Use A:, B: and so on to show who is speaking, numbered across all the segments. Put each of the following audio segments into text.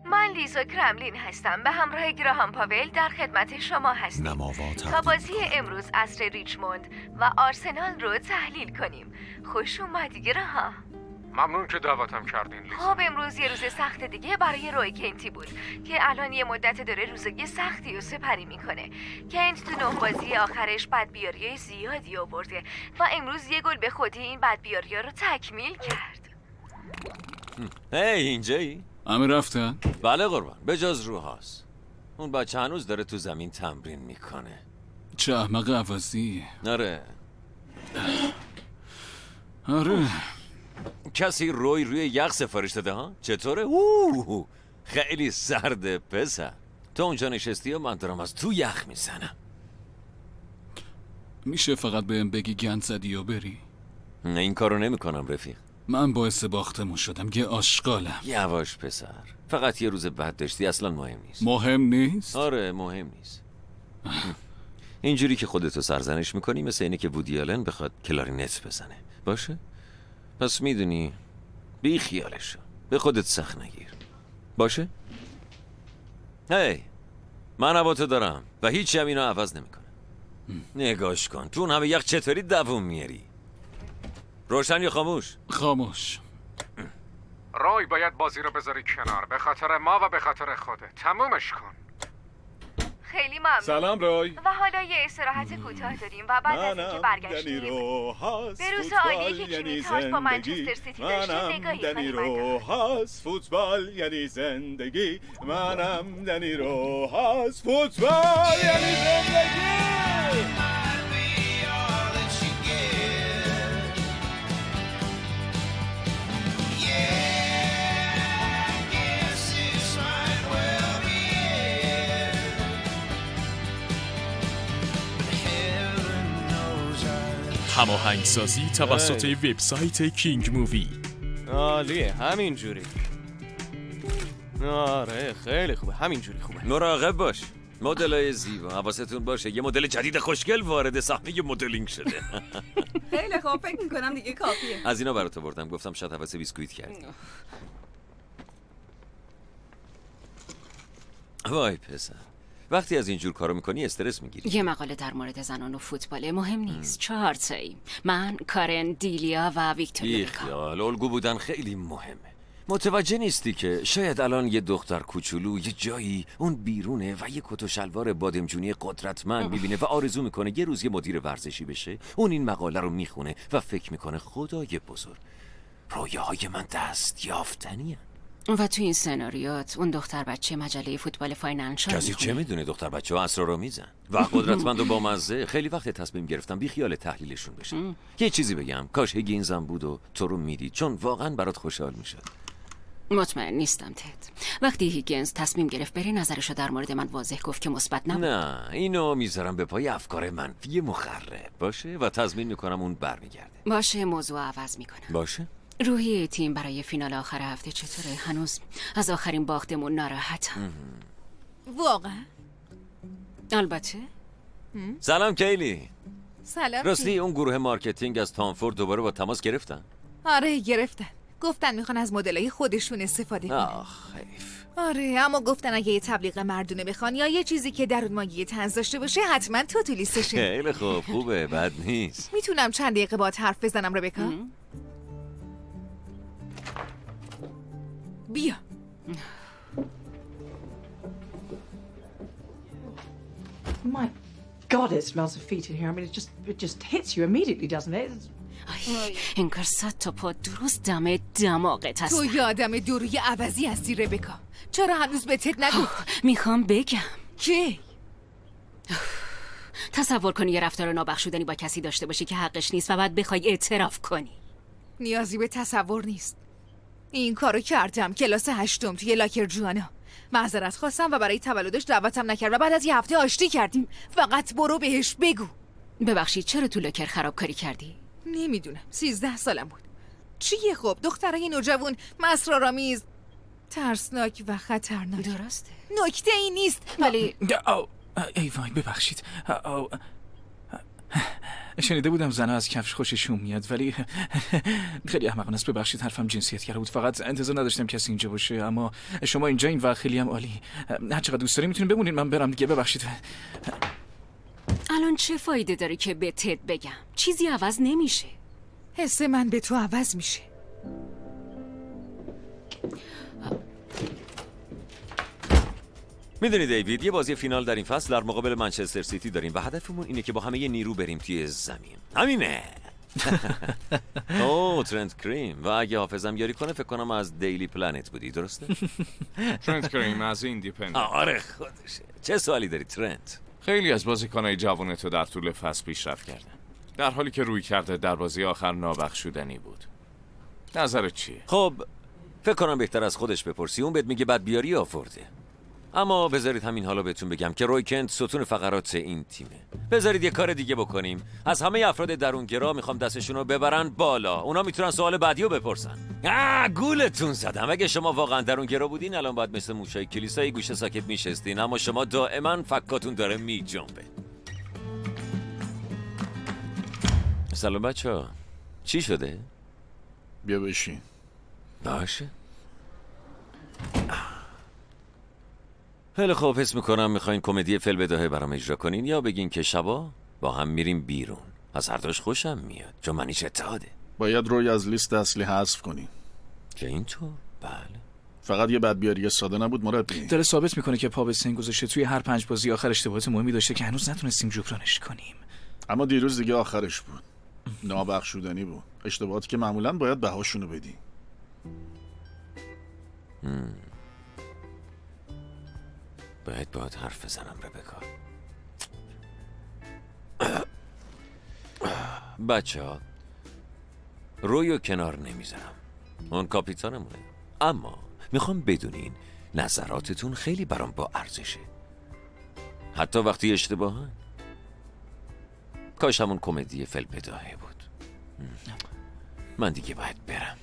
A: من لیزا کرملین هستم، به همراه گراهام پاول در خدمت شما هستیم تا بازی امروز عصر ریچموند و آرسنال رو تحلیل کنیم. خوش اومدی گراهام.
B: ممنون که دعوتم کردین لیزا.
A: خب امروز یه روز سخت دیگه برای روی کینتی بود که الان یه مدت داره روزای سختی و سپری میکنه. کینت تو 9 بازی آخرش بدبیاری زیادی آورده و امروز یه گل به خودی این بدبیاری رو تکمیل کرد.
C: اینجایی؟
D: همه رفتن؟
C: بله قربان، به جز روحاست. اون بچه هنوز داره تو زمین تمرین میکنه.
D: چه احمق عوضی.
C: آره. کسی روی یخ سفارش داده ها؟ چطوره؟ خیلی سرده پسر. تو اونجا نشستی و من دارم از تو یخ میزنم.
D: میشه فقط بهم بگی گند زدی و بری؟
C: نه این کارو نمی کنم رفیق.
D: من باعث باختمون شدم، یه آشغالم.
C: یواش پسر، فقط یه روز بد داشتی، اصلا مهم نیست.
D: مهم نیست؟
C: آره مهم نیست. اینجوری که خودتو سرزنش میکنی مثل اینه که وودی آلن بخواد کلارینت بزنه. باشه؟ پس میدونی بی خیالشو، به خودت سخت نگیر. باشه؟ من هواتو دارم و هیچی هم اینو عوض نمیکنه. نگاش کن، تو اون همه یخ چطوری دووم میاری؟ روشن یا خاموش؟
D: خاموش.
B: روی باید بازی رو بذاری کنار، به خاطر ما و به خاطر خودت. تمومش کن.
A: خیلی ممنون.
E: سلام روی.
A: و حالا یه استراحت کوتاه داریم و بعد از اینکه برگشتیم به روز عالی که جیمی تاج با منچستر سیتی داشته نگاهی خواهیم انداخت.
E: فوتبال یعنی زندگی، منم دنی روحاس. فوتبال یعنی زندگی.
F: هماهنگسازی توسط وبسایت کینگ مووی.
G: عالیه، همینجوری. آره خیلی خوبه، همینجوری خوبه.
C: مراقب باش، مدلای زیبا، حواستون باشه یه مدل جدید خوشگل وارد صحنه مدلینگ شده.
H: خیلی خوب، فکر میکنم دیگه کافیه.
C: از اینا برات آوردم، گفتم شاید حواس بیسکویت کردی. وای پسر، وقتی از اینجور کارو میکنی استرس میگیری.
I: یه مقاله در مورد زنان و فوتبال مهم نیست. 4 تایی، من، کارن، دیلیا و ویکتوریا.
C: بیخیال، الگو بودن خیلی مهمه. متوجه نیستی که شاید الان یه دختر کوچولو یه جایی اون بیرونه و یه کت و شلوار بادمجونی قدرتمند میبینه و آرزو میکنه یه روز یه مدیر ورزشی بشه. اون این مقاله رو میخونه و فکر میکنه خدای بزرگ، رویاهای من دست یافتنیه.
I: و تو این سناریوت اون دختر بچه مجله فوتبال فاینانشال
C: کسی چه میدونه دختر بچه ها اسرارآمیزن و قدرتمند و بامزه. خیلی وقت تصمیم گرفتم بی خیال تحلیلشون بشه. یه چیزی بگم، کاش هیگینزم بود و تو رو میدید، چون واقعا برات خوشحال میشد.
I: مطمئن نیستم تد. وقتی هیگینز تصمیم گرفت بره نظرشو در مورد من واضح گفت که مثبت نبود.
C: نه اینو میذارم به پای افکار منفی مخرب باشه و تضمین میکنم اون برمیگرده.
I: باشه، موضوع عوض میکنم.
C: باشه.
I: روحی تیم برای فینال آخر هفته چطوره؟ هنوز از آخرین باختمون ناراحتم.
H: واقعا؟
I: البته.
C: سلام کیلی.
H: سلام.
C: راستی اون گروه مارکتینگ از تامفورد دوباره با تماس گرفتن؟
H: آره گرفتن. گفتن میخوان از مدلای خودشون استفاده کنن.
C: آخ حیف.
H: آره اما گفتن اگه یه تبلیغ مردونه بخوان یا یه چیزی که درون ماگی طنز داشته باشه حتما تو لیستشه.
C: خیلی خوب، خوبه، بد نیست.
H: میتونم چند دقیقه باهات حرف بزنم ربکا؟ بیا.
J: My God, it smells of feet in here. I mean, it just hits you immediately, doesn't it?
I: انگار 100 تا پا درست دم دماغت هست.
H: تو یادم دوروی عوضی هستی ربکا. چرا هنوز به تد نگفت؟
I: میخوام بگم.
H: کی؟
I: تصور کنی یه رفتار نابخشودنی با کسی داشته باشی که حقش نیست و بعد بخوای اعتراف کنی.
H: نیازی به تصور نیست. این کارو کردم کلاس 8 توی لاکر جوانا. معذرت خواستم و برای تولدش دعوتم نکرد و بعد از یه هفته آشتی کردیم. فقط برو بهش بگو.
I: ببخشید چرا تو لاکر خرابکاری کردی؟
H: نمیدونم، 13 سالم بود. چیه خب دخترای نوجوان اسرارآمیز، ترسناک و خطرناک.
I: درسته.
H: نکته ای نیست
I: ولی
F: ای وای ببخشید.
D: شنیده بودم زنها از کفش خوششون میاد، ولی خیلی احمقانه است. ببخشید حرفم جنسیت‌گرا بود. فقط انتظار نداشتم کسی اینجا باشه، اما شما اینجا این وقت خیلی هم عالی. هر چقدر دوست دارین میتونین بمونین، من برم دیگه. ببخشید.
I: الان چه فایده داره که به تد بگم؟ چیزی عوض نمیشه.
H: حس من به تو عوض میشه.
C: میدونی دیوید، یه بازی فینال در این فصل در مقابل منچستر سیتی داریم و هدفمون اینه که با همه نیرو بریم توی زمین. همینه. اوه ترنت کریم. و اگه حافظم یاری کنه فکر کنم از دیلی پلنت بودی، درسته؟
B: ترنت کریم از ایندیپندنت.
C: آره خودشه. چه سوالی داری ترنت؟
B: خیلی از بازیکن‌های جوان تو در طول فصل پیشرفت کردن، در حالی که روی کرده در بازی آخر نابخشودنی بود. نظرت چیه؟
C: خب فکر کنم بهتر از خودش بپرسی، اون بهت میگه بدبیاری آورده. اما بذارید همین حالا بهتون بگم که روی کنت ستون فقرات این تیمه. بذارید یه کار دیگه بکنیم. از همه افراد درونگرا میخوام دستشون رو ببرن بالا. اونا میتونن سوال بعدی رو بپرسن. گولتون زدم. اگه شما واقعا درونگرا بودین الان باید مثل موشای کلیسای گوشه ساکت میشستین، اما شما دائما فکاتون داره میجنبه. سلام بچه‌ها. چی شده؟
E: بیا بشین.
C: باشه. خیلی خوب، حس میکنم میخواین کمدی فیل بداهه برام اجرا کنین یا بگین که شبا با هم میریم بیرون. از هر دوش خوشم میاد چون منیش اتحاده.
E: باید روی از لیست اصلی حذف کنی.
C: که اینطور؟ بله.
E: فقط یه بدبیاری ساده نبود مربی.
D: داره ثابت میکنه که پا به سن گذاشته. توی هر 5 بازی آخر اشتباهات مهمی داشته که هنوز نتونستیم جبرانش کنیم.
E: اما دیروز دیگه آخرش بود. نابخشودنی بود. اشتباهاتی که معمولاً باید بهاشونو بدی.
C: باید حرف بزنم ربکا. بچه ها رویو کنار نمیذارم، اون کاپیتانمونه، اما میخوام بدونین نظراتتون خیلی برام با ارزشه، حتی وقتی اشتباهن. کاش همون کمدی فیل بداهه بود. من دیگه باید برم.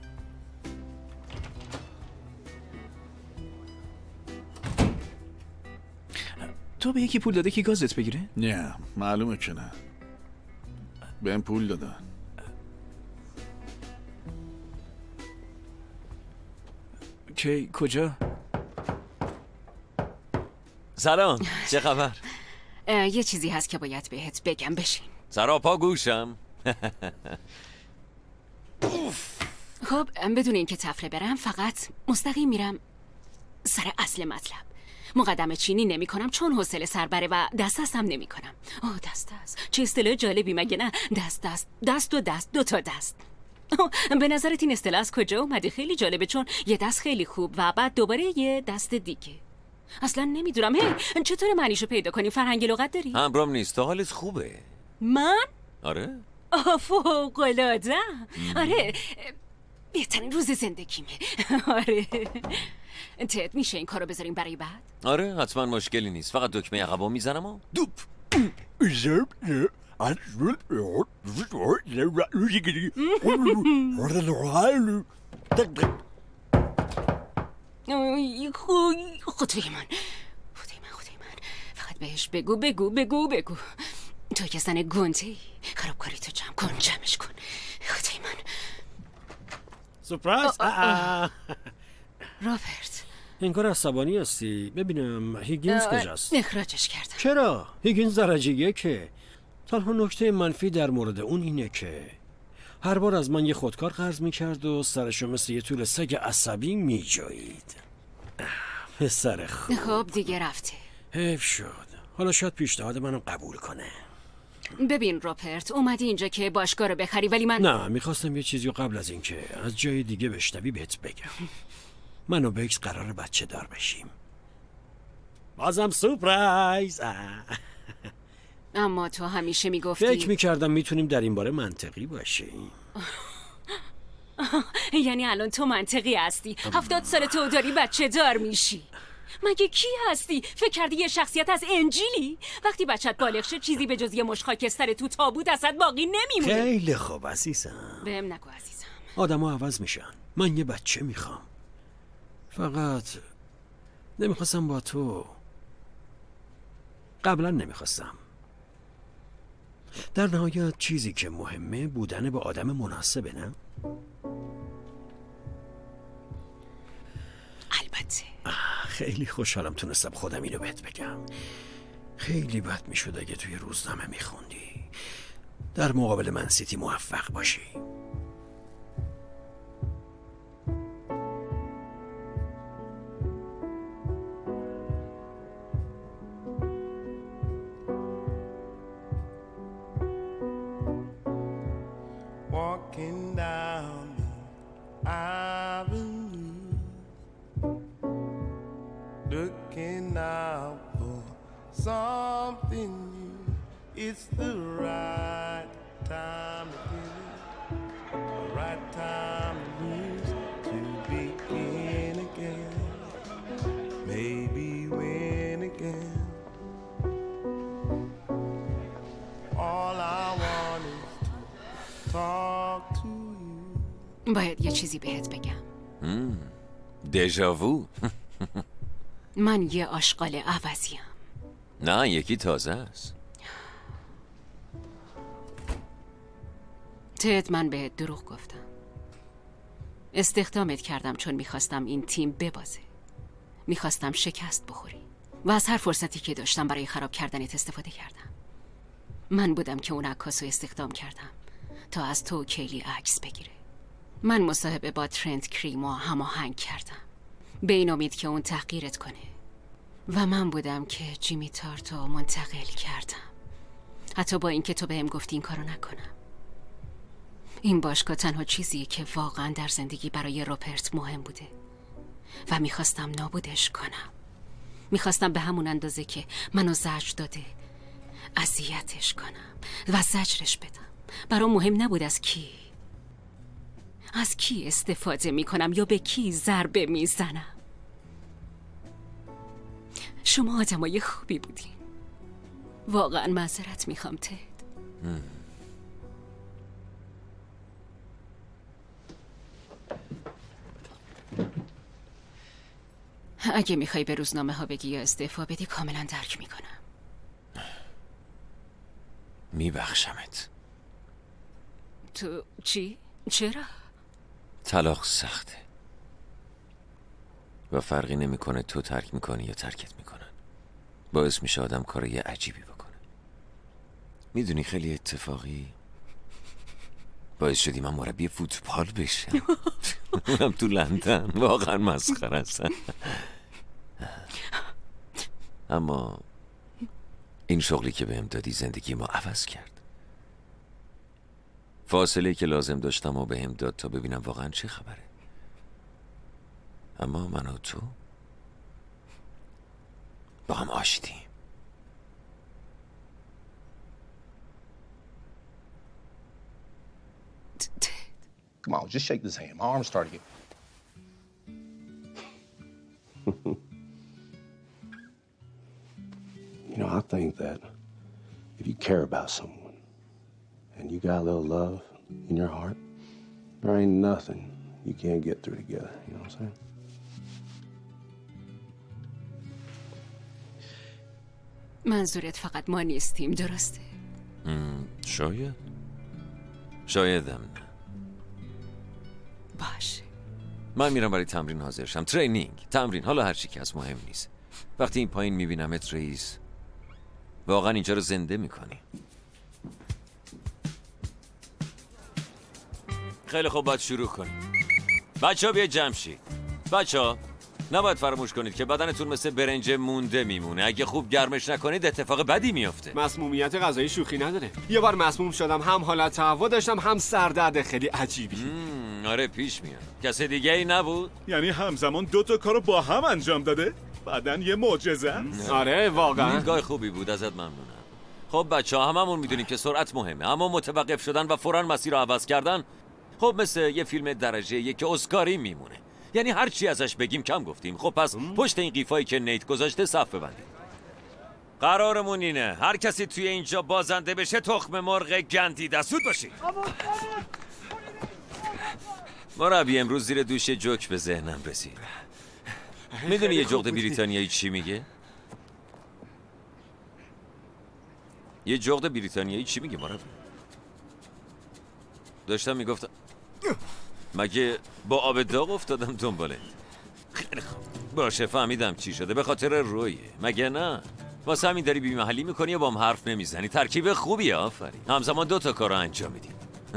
D: تو به یکی پول داده که گازت بگیره؟
E: نه معلومه که نه. بهم پول دادن.
D: کی؟ کجا؟
C: سلام، چه خبر؟
I: یه چیزی هست که باید بهت بگم، بشین.
C: سراپا گوشم.
I: خب بدون اینکه تفره برم فقط مستقیم میرم سر اصل مطلب. مقدمه چینی نمی کنم چون حوصله سر بره و دستم نمی کنم. اوه دست چه اصطلاح جالبی مگه نه؟ دست و دست، 2 تا دست. به نظرت این اصطلاح از کجا اومده؟ خیلی جالبه چون یه دست خیلی خوب و بعد دوباره یه دست دیگه. اصلا نمیدونم. چطور معنیشو پیدا کنی؟ فرهنگ لغت داری؟
C: همرام نیست. تا حالت خوبه؟
I: من؟
C: آره.
I: فوق‌العاده. آره بهترین روز زندگیمه. آره. تد میشه این کارو بذاریم برای بعد؟
C: آره حتما مشکلی نیست. فقط دکمه عقبو میزنم و دوپ.
I: خدای من فقط بهش بگو تو که زن گنده خرابکاری تو جمع کن، جمعش کن. خدای من
K: سپرایز.
I: رابرت
K: انگار عصبانی هستی. ببینم هیگینز کجاست؟
I: اخراجش کردم.
K: چرا؟ هیگینز درجه 1. تنها نکته منفی در مورد اون اینه که هر بار از من یه خودکار قرض میکرد و سرشو مثل یه طول سگ عصبی میجایید. پسر خوب.
I: خب دیگه رفته.
K: حیف شد. حالا شاید پیشنهاد منو قبول کنه.
I: ببین رابرت اومدی اینجا که باشگاه رو بخری ولی من
K: نه میخواستم یه چیزی قبل از اینکه از جای دیگه بشنوی بهت بگم. من و بکس قرار بچه دار بشیم. بازم سورپرایز.
I: اما تو همیشه میگفتی.
K: فکر میکردم میتونیم در این باره منطقی باشیم.
I: یعنی الان تو منطقی هستی؟ 70 سال تو داری بچه دار میشی؟ مگه کی هستی؟ فکر کردی یه شخصیت از انجیلی؟ وقتی بچت بالغ شه چیزی به جز یه مش خاکستر تو تابوت ازت باقی نمیمونه.
K: خیلی خوب عزیزم.
I: بهم نگو عزیزم.
K: آدم‌ها عوض میشن. من یه بچه میخوام. فقط نمیخواستم با تو. قبلا نمیخواستم. در نهایت چیزی که مهمه بودن با آدم مناسبه، نه؟
I: البته.
K: خیلی خوشحالم تونستم خودم اینو بهت بگم. خیلی بد میشد اگه توی روزنامه میخوندی در مقابل من سیتی موفق باشی.
L: Walking down the avenue, looking out for something new. It's the right time to give it, the right time to lose, to begin again, maybe win again. All I want is to talk to you.
I: باید یه چیزی بهت بگم.
C: دژاوو.
I: من یه آشغال عوضیم.
C: نه، یکی تازه است.
I: تد، من بهت دروغ گفتم. استخدامت کردم چون میخواستم این تیم ببازه. میخواستم شکست بخوری و از هر فرصتی که داشتم برای خراب کردنت استفاده کردم. من بودم که اون عکاسو استخدام کردم تا از تو و کیلی عکس بگیره. من مصاحبه با ترنت کریمو هماهنگ کردم به این امید که اون تحقیرت کنه و من بودم که جیمی تارتو منتقل کردم، حتی با اینکه تو بهم گفتی این کارو نکنم. این باشگاه تنها چیزیه که واقعا در زندگی برای روپرت مهم بوده و میخواستم نابودش کنم. میخواستم به همون اندازه که منو زجر داده اذیتش کنم و زجرش بدم. برام مهم نبود از کی استفاده میکنم یا به کی ضربه میزنم. شما آدمای خوبی بودین. واقعا معذرت میخوام تد. اگه میخوای به روزنامه ها بگی یا استعفا بدی کاملا درک میکنم.
C: میبخشمت.
I: تو چی؟ چرا؟
C: طلاق سخته و فرقی نمیکنه تو ترک میکنی یا ترکت میکنن. باعث میشه آدم کارای عجیبی بکنه. میدونی خیلی اتفاقی باعث شدی من مربی فوتبال بشم. اونم تو لندن. واقعا مسخره است. اما این شغلی که بهم دادی زندگی ما عوض کرد. فاصله که لازم داشتم و بهم داد تا ببینم واقعا چه خبره. اما من و تو با هم آشتیم.
M: Come on, just shake this hand. My arm's starting to get...
N: You know, I think that if you care about someone and you got a little love in your heart, there ain't nothing you can't get through together. You know what I'm saying?
I: منظورت فقط ما نیستیم، درسته؟
C: شایدم نه.
I: باشه.
C: من میرم برای تمرین حاضر شم. ترینینگ، تمرین، حالا هر چی که از مهم نیست. وقتی این پایین میبینمت رئیس، واقعا اینجا رو زنده میکنی. خیلی خوب، باید شروع کنیم. بچه ها بیاید جمع شید. بچه ها نباید فراموش کنید که بدنتون مثل برنج مونده میمونه. اگه خوب گرمش نکنید اتفاق بدی میافته.
G: مسمومیت غذایی شوخی نداره. یه بار مسموم شدم، هم حالت تهوع داشتم هم سردرد خیلی عجیبی.
C: آره پیش میاد. کسی دیگه ای نبود؟
O: یعنی همزمان 2 کارو با هم انجام داده؟ بعدن یه معجزه است.
G: آره واقعا.
C: دیدگاه خوبی بود، ازت ممنونم. خب بچه‌ها هممون میدونیم که سرعت مهمه، اما متوقف شدن و فوراً مسیر رو عوض کردن خب مثل یه فیلم درجه 1 اسکاری میمونه. یعنی هر چی ازش بگیم کم گفتیم. خب پس پشت این قیفایی که نیت گذاشته صف ببندید. قرارمون اینه هر کسی توی اینجا بازنده بشه تخم مرغ گندیده. سود باشید. مربی امروز زیر دوش جوک به ذهنم رسید. میدونی یه جغد بریتانیایی چی میگه؟ یه جغد بریتانیایی چی میگه مربی؟ داشتم میگفتم مگه با آب داغ افتادم دنبالت؟ خیلی خوب باشه فهمیدم چی شده، به خاطر رویه مگه نه؟ واسه همین داری بی محلی میکنی یا با هم حرف نمیزنی؟ ترکیب خوبیه، آفرین. همزمان 2 تا کار رو انجام میدی.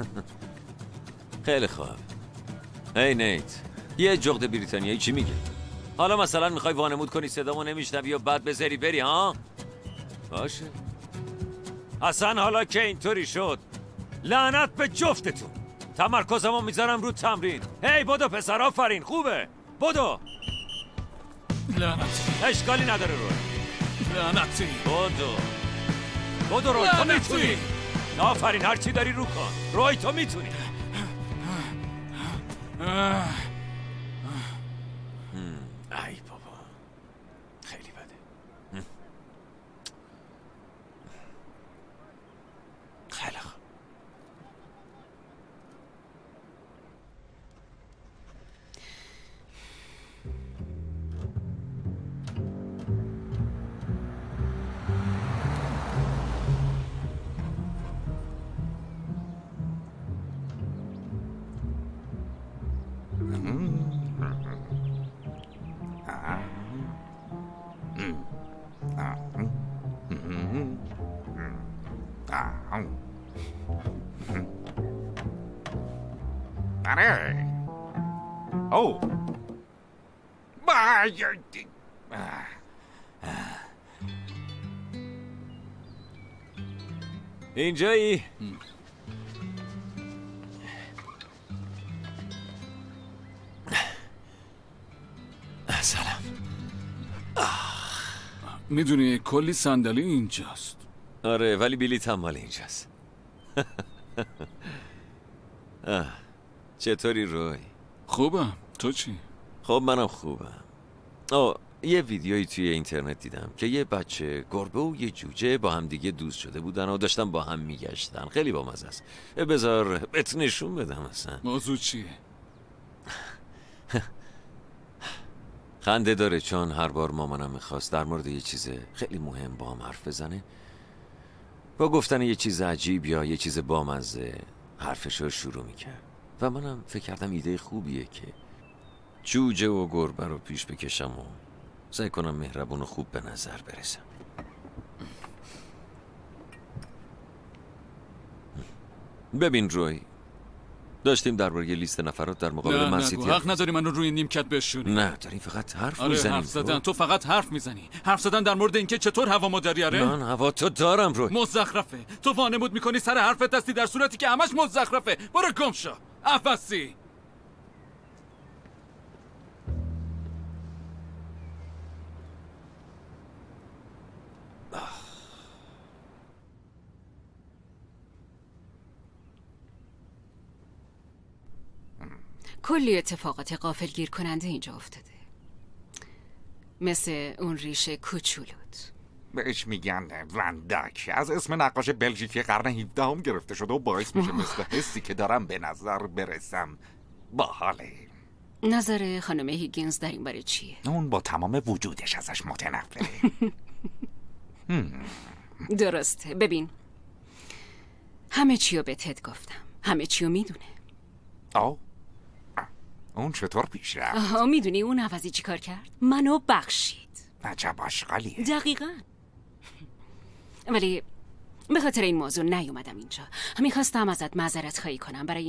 C: خیلی خوب. هی نیت، یه جغد بریتانیایی چی میگه؟ حالا مثلا میخوای وانمود کنی صدامو نمیشنوی یا بعد بذاری بری ها؟ باشه. اصلا حالا که اینطوری شد لعنت به جفتتون. تمرکزمو میذارم رو تمرین. هی بدو پسر، آفرین، خوبه. بدو.
D: لعنتی.
C: اشکالی نداره روی.
D: لعنتی.
C: بدو روی، تو میتونی. آفرین، هرچی داری رو کن. روی تو میتونی. ای بابا خیلی بده. خیلی خوب.
B: آره. او
C: اینجایی؟ سلام.
D: میدونی کلی صندلی اینجاست.
C: آره ولی بلیط هم مال اینجاست. چطوری روی؟
D: خوبم، تو چی؟
C: خب منم خوبم. یه ویدیویی توی اینترنت دیدم که یه بچه گربه و یه جوجه با هم دیگه دوست شده بودن و داشتن با هم میگشتن. خیلی بامزه است. بذار بهت نشون بدم اصلا.
D: موضوع چیه؟
C: خنده داره چون هر بار مامانم میخواست در مورد یه چیز خیلی مهم با هم حرف بزنه، با گفتن یه چیز عجیب یا یه چیز بامزه حرفشو شروع میکرد و منم فکر کردم ایده خوبیه که جوجه و گربه رو پیش بکشم و سعی کنم مهربون و خوب به نظر برسم. ببین روی، داشتیم درباره یه لیست نفرات در مقابل من سیتی.
D: حق نداری منو روی نیمکت بشونی.
C: نه داریم فقط حرف
D: آره
C: میزنیم.
D: حرف زدن. تو فقط حرف میزنی. حرف زدن در مورد اینکه چطور هوا داری. آره
C: من هوا تو دارم روی.
D: مزخرفه. تو وانمود میکنی سر حرفت هستی در صورتی که همش مزخرفه. برو گم شو افسی.
I: کلی اتفاقات غافلگیر کننده اینجا افتاده، مثل اون ریشه کوچولوت.
B: بهش میگن وندک، از اسم نقاش بلژیکی قرن 17 هم گرفته شده و باعث میشه مثل حسی که دارم به نظر برسم. باحاله.
I: نظر خانم هیگینز در این باره چیه؟
B: اون با تمام وجودش ازش متنفره.
I: درسته. ببین همه چی رو به تد گفتم، همه چی رو میدونه.
B: اون چطور پیش رفت؟
I: میدونی اون عوضی چی کار کرد؟ منو بخشید.
B: عجب آشغالیه.
I: دقیقاً. ولی به خاطر این موضوع نیومدم اینجا. میخواستم ازت معذرت خواهی کنم برای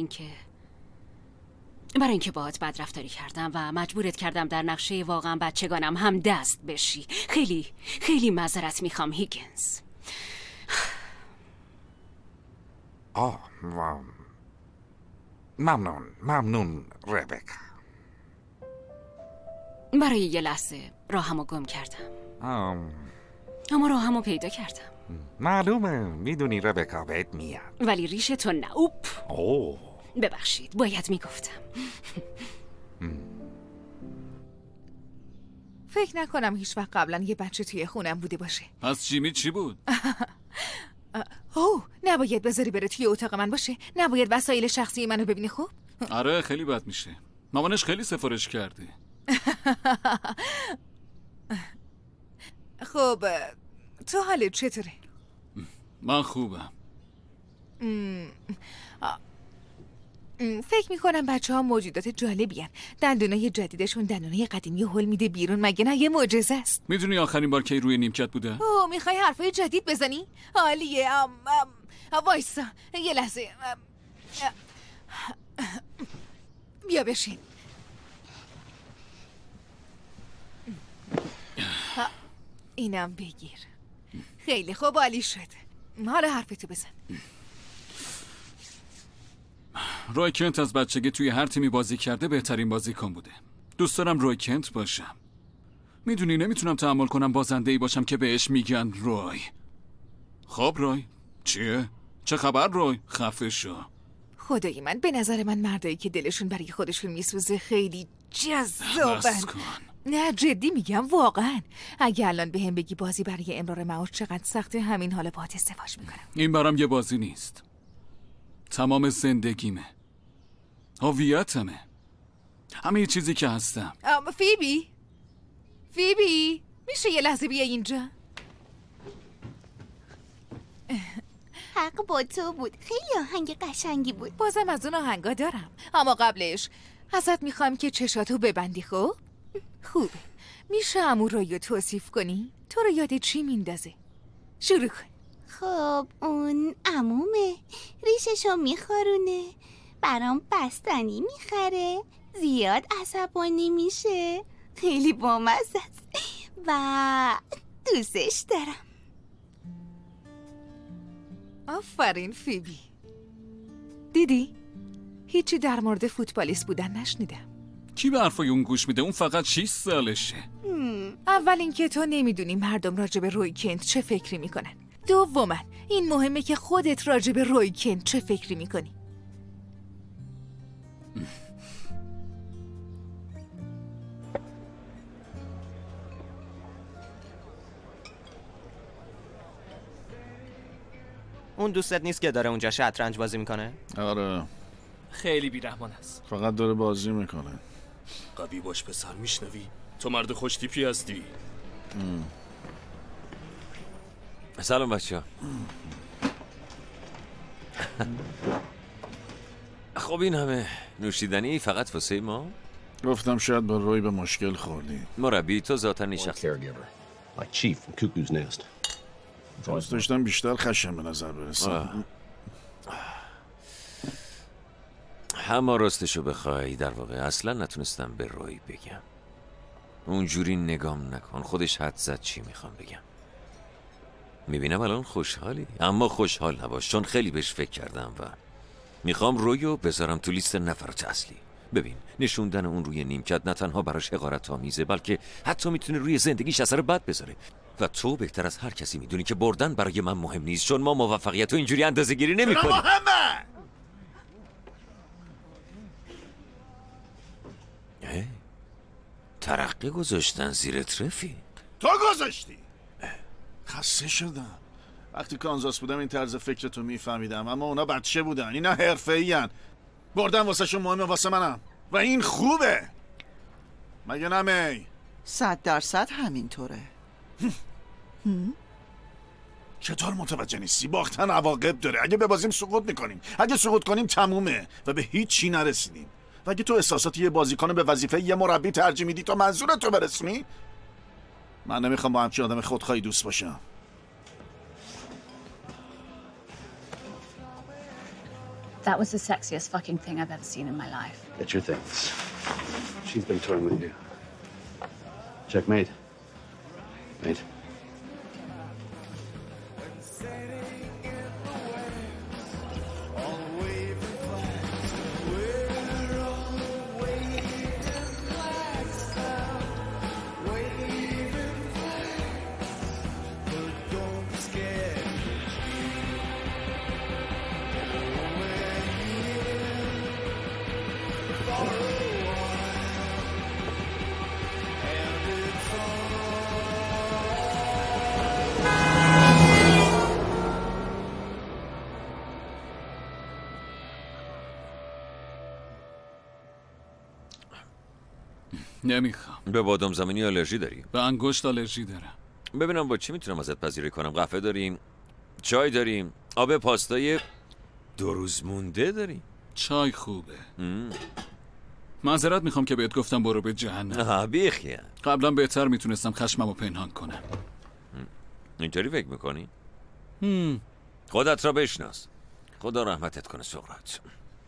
I: اینکه باهات بدرفتاری کردم و مجبورت کردم در نقشه واقعا بچگانم هم دست بشی. خیلی خیلی معذرت میخوام هیگنز.
B: ممنون ربکا.
I: برای یه لحظه راهمو گم کردم، اما راهمو پیدا کردم.
B: معلومه، میدونی ربکا بهت میاد.
I: ولی ریش تو نه. ببخشید باید میگفتم.
H: فکر نکنم هیچ وقت قبلا یه بچه توی خونم بوده باشه.
D: پس جیمی چی بود؟
H: نباید بذاری بره توی اتاق من باشه. نباید وسایل شخصی منو ببینی. خوب
D: آره خیلی بد میشه. مامانش خیلی سفارش کرده.
H: خب تو حالت چطوره؟
D: من خوبم.
H: فکر میکنم بچه ها موجودات جالبی هن. دندونای جدیدشون دندونای قدیمی هل میده بیرون. مگه نه یه معجزه است؟
D: میدونی آخرین بار کی روی نیمکت بوده؟
H: اوه میخوای حرفای جدید بزنی؟ عالیه. وایسا یه لحظه. بیا بشین. اینم بگیر. خیلی خوب، عالی شد. حالا حرفتو بزن.
D: روی کنت از بچگی توی هر تیمی بازی کرده بهترین بازیکن بوده. دوست دارم روی کنت باشم. میدونی نمیتونم تحمل کنم بازنده‌ای باشم که بهش میگن روی. خب روی چیه؟ چه خبر روی؟ خفه شو.
H: خدای من، به نظر من مردایی که دلشون برای خودشون میسوزه خیلی جذابن. نه جدی میگم واقعا. اگه الان بهم بگی بازی برای امرار معاش چقدر سخته، همین حالا باهات ازدواج میکنم.
D: این برام یه بازی نیست. تمام زندگیمه. هویتمه. همه چیزی که هستم.
H: فیبی میشه یه لحظه بیا اینجا؟
P: حق با تو بود. خیلی آهنگ قشنگی بود.
H: بازم از اون آهنگا دارم، اما قبلش ازت میخوام که چشاتو ببندی. خب خوبه. میشه عمو رو توصیف کنی؟ تو رو یاد چی میندازه؟ شروع کن.
P: خب اون عمومه. ریششو میخارونه، برام بستنی میخره، زیاد عصبانی میشه، خیلی بامزه است و دوستش دارم.
H: آفرین فیبی. دیدی؟ هیچی در مورد فوتبالیست بودن نشنیدم.
D: کی به حرفای اون گوش میده؟ اون فقط 6 سالشه.
H: اول اینکه تو نمیدونی مردم راجع به روی کنت چه فکری میکنن. دوما این مهمه که خودت راجع به روی کنت چه فکری میکنی.
Q: اون دوستت نیست که داره اونجا شطرنج بازی میکنه؟
E: آره،
R: خیلی بیرحمان است.
E: فقط داره بازی میکنه.
F: قوی باش پسر، میشنوی؟ تو مرد خوش تیپی هستی.
C: سلام بچه‌ها. خب این همه نوشیدنی فقط واسه ما؟
E: گفتم شاید با روی به مشکل خوردی.
C: مربی تو ذاتاً نشخص.
E: دوست داشتم بیشتر خشن به نظر برسم.
C: همه راستشو بخوای در واقع اصلا نتونستم به روی بگم. اونجوری نگام نکن، خودش حد زد چی میخوام بگم. میبینم الان خوشحالی، اما خوشحال نباش چون خیلی بهش فکر کردم و میخوام رویو بذارم تو لیست نفرات اصلی. ببین نشوندن اون روی نیمکت نه تنها براش حقارت آمیزه بلکه حتی میتونه روی زندگیش اثر بد بذاره و تو بهتر از هر کسی میدونی که بردن برای من مهم نیست چون ما موفقیت رو اینجوری اندازه‌گیری نمی‌کنیم.
E: مهمه.
C: ترقی گذاشتن زیر ترفی.
E: تو گذاشتی. خسته شدم. وقتی کانزاس بودم این طرز فکرتو میفهمیدم، اما اونا بچه بودن، اینا حرفه‌این. بردن واسه شون مهمه، واسه منم و این خوبه. مگه نه؟
S: 100% همینطوره.
E: چطور متوجه نیستی؟ باختن عواقب داره. اگه ببازیم سقوط میکنیم، اگه سقوط کنیم تمومه و به هیچ چی نرسیدیم. و اگه تو احساسات یه بازیکن به وظیفه یه مربی ترجیح میدی تا منظورتو برسونی، من نمیخوام با همچین آدم خودخواهی دوست باشم.
T: That was the sexiest fucking thing I've ever seen in my life.
N: Get your things. She's been toying with you. Checkmate. Mate.
D: نمیخوام.
C: به بادام زمینی آلرژی داری؟
D: به انگشت آلرژی دارم.
C: ببینم با چی میتونم ازت پذیرایی کنم. قهوه داریم؟ چای داریم، آب پاستای 2 روز مونده داریم.
U: چای خوبه. معذرت میخوام که بهت گفتم برو به جهنم.
C: بیخیال.
U: قبلا بهتر میتونستم خشممو پنهان کنم.
C: اینطوری فکر میکنی؟ خودت را بشناس. خدا رحمتت کنه سقراط.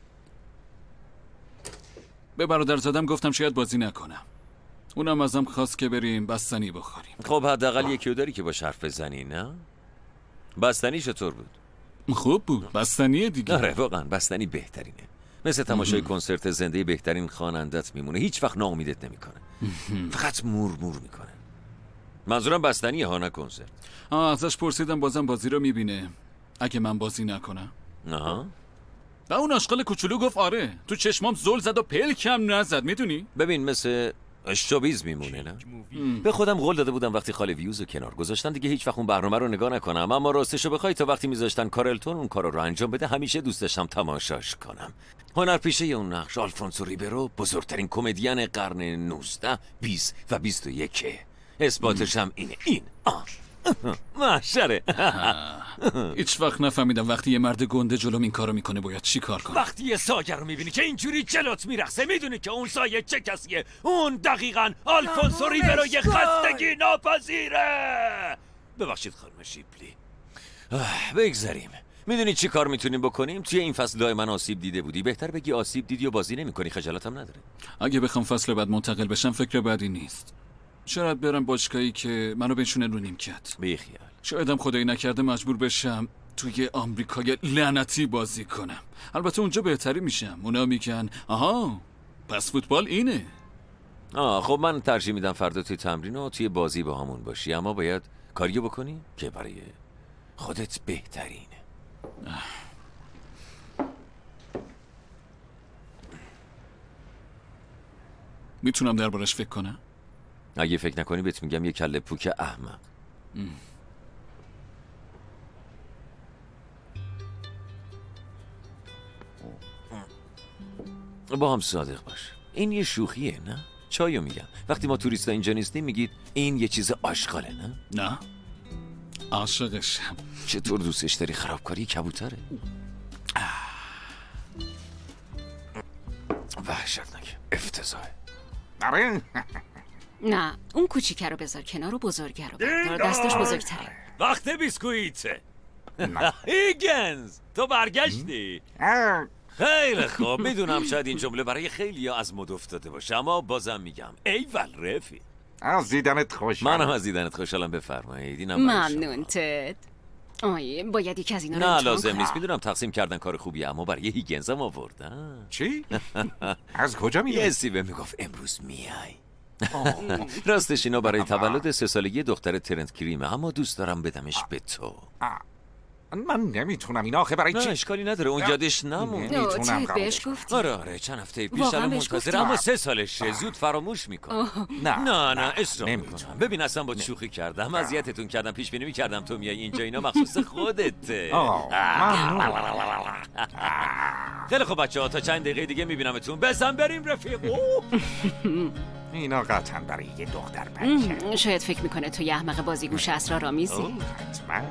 U: به برادرزادم گفتم شاید بازی نکنم. اونم ازم خواست که بریم بستنی بخوریم.
C: خب حداقل یکی داری که باش حرف بزنی، نه؟ بستنی چطور بود؟
U: خوب بود. بستنی دیگه.
C: آره واقعا بستنی بهترینه. مثل تماشای کنسرت زنده بهترین خوانندت میمونه. هیچ وقت ناامیدت نمیکنه. فقط مور میکنه. منظورم بستنیه ها، نه کنسرت.
U: ازش پرسیدم بازم بازی رو میبینه اگه من بازی نکنم.
C: نه.
U: و اون آشغال کوچولو گفت آره. تو چشمام زل زد و پلکم نزد. میدونی؟
C: ببین مثل شوبیز میمونه، نه؟ به خودم قول داده بودم وقتی خاله ویوز رو کنار گذاشتن دیگه هیچ وقت اون برنامه رو نگاه نکنم، اما راستشو بخوای تا وقتی میذاشتن کارلتون اون کارو رو انجام بده همیشه دوست داشتم تماشاش کنم. هنرپیشه اون نقش آلفونسو ریبرو بزرگترین کمدین قرن 19 20 و 21. اثباتش هم اینه. این محشره.
U: هیچ وقت نفهمیدم وقتی یه مرد گنده جلوم این کارو میکنه باید چی کار کنه.
C: وقتی یه سایه رو میبینی که اینجوری جلوت میرقصه میدونی که اون سایه چه کسیه. اون دقیقاً آلفونسو ریبرو یه خستگی ناپذیره. ببخشید خانم شیپلی. بگذاریم. میدونی چی کار میتونیم بکنیم؟ توی این فصل دائما آسیب دیده بودی، بهتر بگی آسیب دیدی و بازی نمیکنی، خجالتم نداره.
U: اگه بخوام فصل بعد منتقل بشم فکر بدی نیست. شاید برم باشگاهی که منو بنشونه رو نیمکت.
C: بیخیال.
U: شایدم خدایی نکرده مجبور بشم توی آمریکای لعنتی بازی کنم. البته اونجا بهتری میشم. اونا میگن آها پس فوتبال اینه.
C: خب من ترجیح میدم فردا توی تمرین و توی بازی با همون باشی، اما باید کاریو بکنی که برای خودت بهترینه.
U: میتونم دربارش فکر کنم؟
C: اگه فکر نکنی بهت میگم یه کله پوک احمق. با هم صادق باش. این یه شوخیه، نه؟ چایو میگم. وقتی ما توریستا اینجا نیستیم میگید این یه چیز آشغاله، نه؟
U: نه عاشقشم.
C: چطور دوستش داری؟ خرابکاری کبوتره. وحشتناک. افتضاحه.
I: نه اون کوچیکه رو بذار کنار و بزرگه رو بردار. دستش بزرگتره.
C: وقت بیسکویته. هیگنز تو برگشتی. خیلی خوب. میدونم شاید این جمله برای خیلی ها از مد افتاده باشه، اما بازم میگم ایول رفیق.
B: از دیدنت خوشحالم.
C: منم از دیدنت خوشحالم. بفرمایید.
I: ممنون تد. باید یک از اینا رو
C: نه لازم نیست. میدونم تقسیم کردن کار خوبیه، اما برای هیگنزم آوردن.
B: چی؟ از کجا میای؟
C: یه سیبه میگفت امروز میای. راستش اینا برای تولد 3 سالگی دختر ترنت کریمه، اما دوست دارم بدمش به تو.
B: من نمیتونم. این آخه برای چی؟
C: نه اشکالی نداره. اون یادش نمون.
I: نمیتونم قبولش گفتی.
C: آره چند هفته پیش الان منتظر، اما 3 سالشه. زود فراموش میکنه. نه اصرار نمیکنم. ببین اصلا با شوخی کردم، اذیتتون کردم، پیش بینی میکردم تو میای اینجا. اینا مخصوص خودته. خیلی خب بچه‌ها تا چند دقیقه دیگه میبینمتون. بزن بریم رفیق.
B: اینا قطعا برای یه دختر بچه.
I: شاید فکر میکنه تو یه احمق بازیگوش اسرارآمیزی.
B: حتما.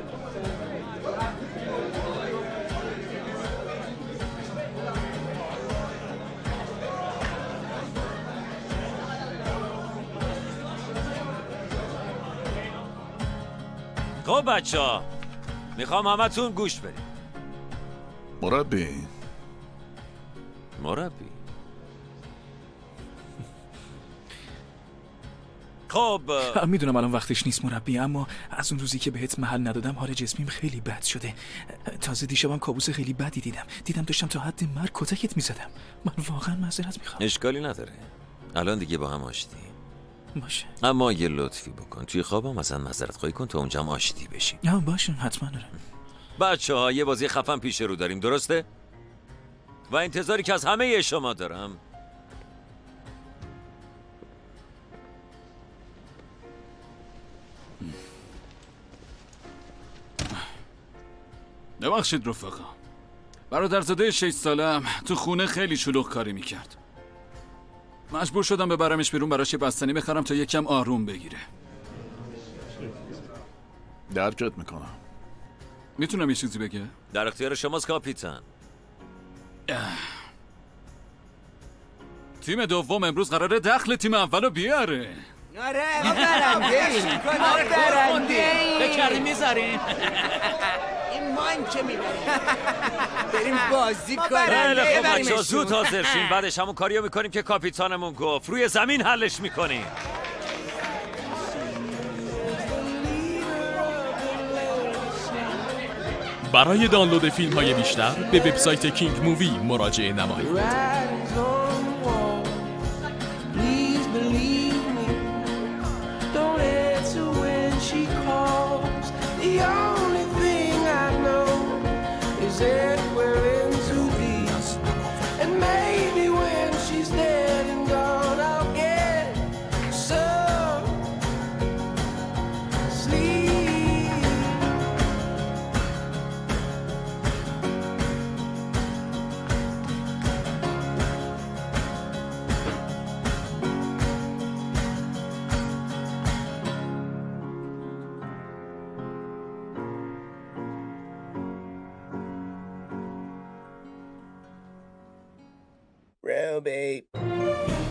C: خب بچه‌ها میخوام همتون گوش بدید.
E: مربی
C: خب
D: میدونم الان وقتش نیست مربی، اما از اون روزی که بهت محل ندادم حال جسمیم خیلی بد شده. تازه دیشبم کابوس خیلی بدی دیدم داشتم تا حد مرگ کتکت میزدم. من واقعا معذرت میخوام.
C: اشکالی نداره. الان دیگه با هم آشتیم.
D: باشه.
C: اما یه لطفی بکن توی خوابم ازن معذرت خواهی کن تا اونجا هم آشتی بشیم.
D: باشه حتما دارم.
C: بچه‌ها یه بازی خفن پیش رو داریم، درسته؟ و انتظاری که از همه شما دارم
U: ببخشید رفقا. برادرزاده 6 سالم تو خونه خیلی شلوغ کاری میکرد. مجبور شدم ببرمش بیرون براش بستنی بخرم تا یکم آروم بگیره.
E: درکت میکنم.
U: میتونم یه چیزی بگه؟
C: در اختیار شماست کاپیتان.
U: تیم دوم امروز قراره دخل تیم اولو بیاره.
A: آره ما برنده
D: بکردیم میذاریم.
A: این مان که میبریم بریم بازی کنیم.
C: خیلی خوب بچه‌ها زود حاضر شین. بعدش همون کاریو میکنیم که کاپیتانمون گفت. روی زمین حلش میکنیم.
F: برای دانلود فیلم های بیشتر به وبسایت کینگ مووی مراجعه نمایید.
A: Real babe.